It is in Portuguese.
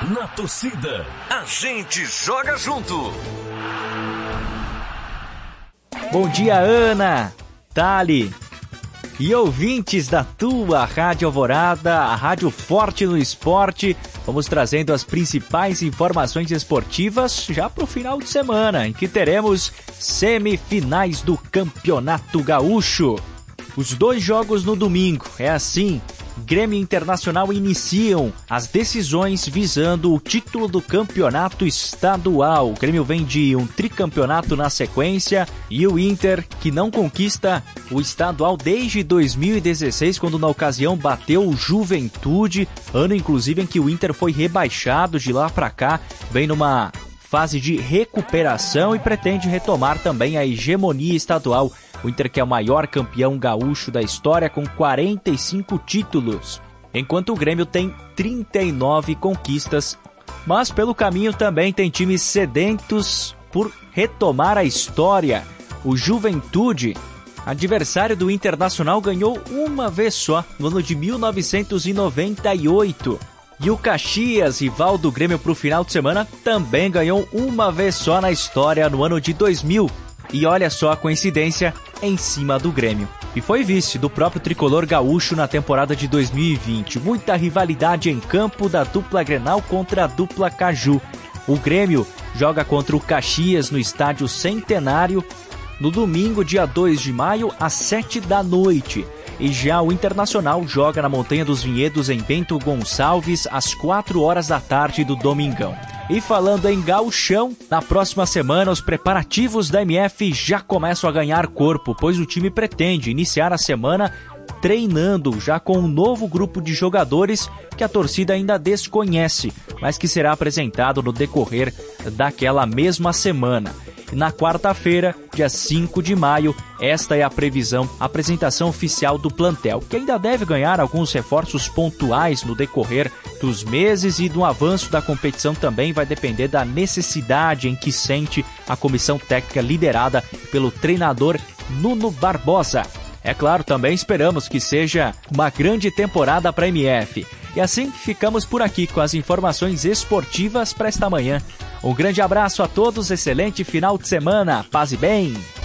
Na torcida, a gente joga junto. Bom dia, Ana, Thali e ouvintes da tua Rádio Alvorada, a Rádio Forte no Esporte. Vamos trazendo as principais informações esportivas já para o final de semana, em que teremos semifinais do Campeonato Gaúcho. Os 2 jogos no domingo, é assim. Grêmio e Internacional iniciam as decisões visando o título do campeonato estadual. O Grêmio vem de um tricampeonato na sequência e o Inter, que não conquista o estadual desde 2016, quando na ocasião bateu o Juventude, ano inclusive em que o Inter foi rebaixado. De lá para cá, vem numa fase de recuperação e pretende retomar também a hegemonia estadual. O Inter, que é o maior campeão gaúcho da história, com 45 títulos, enquanto o Grêmio tem 39 conquistas. Mas pelo caminho também tem times sedentos por retomar a história. O Juventude, adversário do Internacional, ganhou uma vez só, no ano de 1998. E o Caxias, rival do Grêmio para o final de semana, também ganhou uma vez só na história, no ano de 2000. E olha só a coincidência, em cima do Grêmio. E foi vice do próprio tricolor gaúcho na temporada de 2020. Muita rivalidade em campo da dupla Grenal contra a dupla Caju. O Grêmio joga contra o Caxias no estádio Centenário no domingo, dia 2 de maio, às 7 da noite. E já o Internacional joga na Montanha dos Vinhedos, em Bento Gonçalves, às 4 horas da tarde do domingão. E falando em gauchão, na próxima semana os preparativos da MF já começam a ganhar corpo, pois o time pretende iniciar a semana treinando já com um novo grupo de jogadores que a torcida ainda desconhece, mas que será apresentado no decorrer daquela mesma semana. E na quarta-feira, dia 5 de maio, esta é a previsão, a apresentação oficial do plantel, que ainda deve ganhar alguns reforços pontuais no decorrer dos meses, e do avanço da competição também vai depender da necessidade em que sente a comissão técnica liderada pelo treinador Nuno Barbosa. É claro, também esperamos que seja uma grande temporada para a MF. E assim ficamos por aqui com as informações esportivas para esta manhã. Um grande abraço a todos, excelente final de semana, paz e bem!